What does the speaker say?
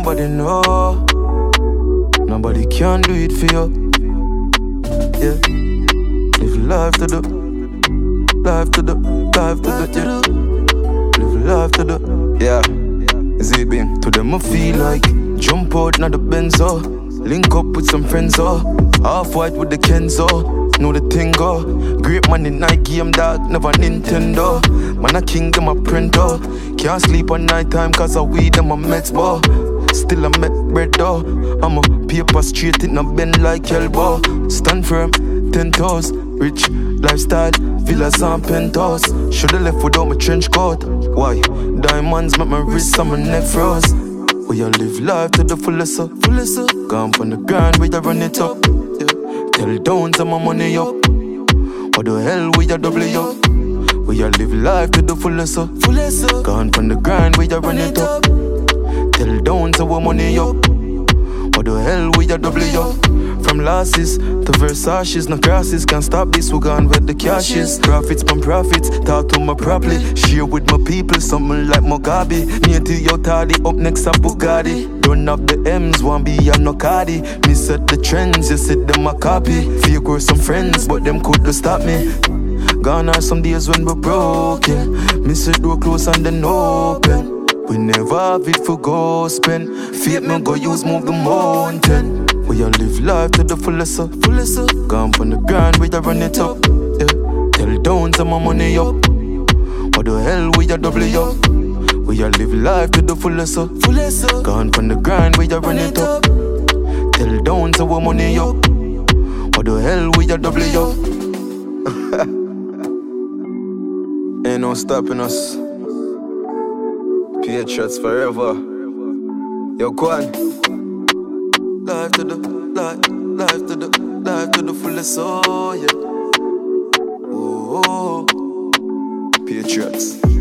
nobody know. Nobody can do it for you. Yeah. Live life to the, life to the, life to the, yeah. Live life to the, yeah. Zibing. To them I feel like jump out now the Benzo, link up with some friends, oh. Half white with the Kenzo. Know the thing go. Great man in night game, dog, never Nintendo. Man a king, them a printer. Can't sleep on night time cause I weed them a Mets ball. Still I make bread though. I'm a paper straight in a bend like elbow. Stand firm, 10 toes. Rich lifestyle, villas and penthouse. Shoulda left without my trench coat. Why? Diamonds make my wrist and my neck froze. We all live life to the fullest, gone from the grind, we a run it up. Tell downs and my money up. What the hell we a double up? We a live life to the fullest, gone from the grind, we a run it up. Tell downs and our money up. What the hell we a double up? From losses to Versace's, no crosses. Can't stop this, we gone where the cash is. Profits from profits, talk to my properly. Share with my people, something like Mugabe. Near to your tardy, up next a Bugatti. Don't have the M's, want be a no cardi. Me set the trends, you said them a copy. Fake were some friends, but them couldn't stop me. Gone are some days when we're broken. Me said door close and then open. We never have it for go spend. Fate me go use move the mountain. We all live life to the fullest, gone from the grind, we a run it up. Yeah. Tell downs and my money up. What the hell we a double up? We all live life to the fullest, gone from the grind, we a run it up. Tell downs and our money up. What the hell we a double up? Ain't no stopping us. Patriots forever. Yo, Kwan. Life to the, life to the, life to the fullest, oh yeah. Oh, Patriots.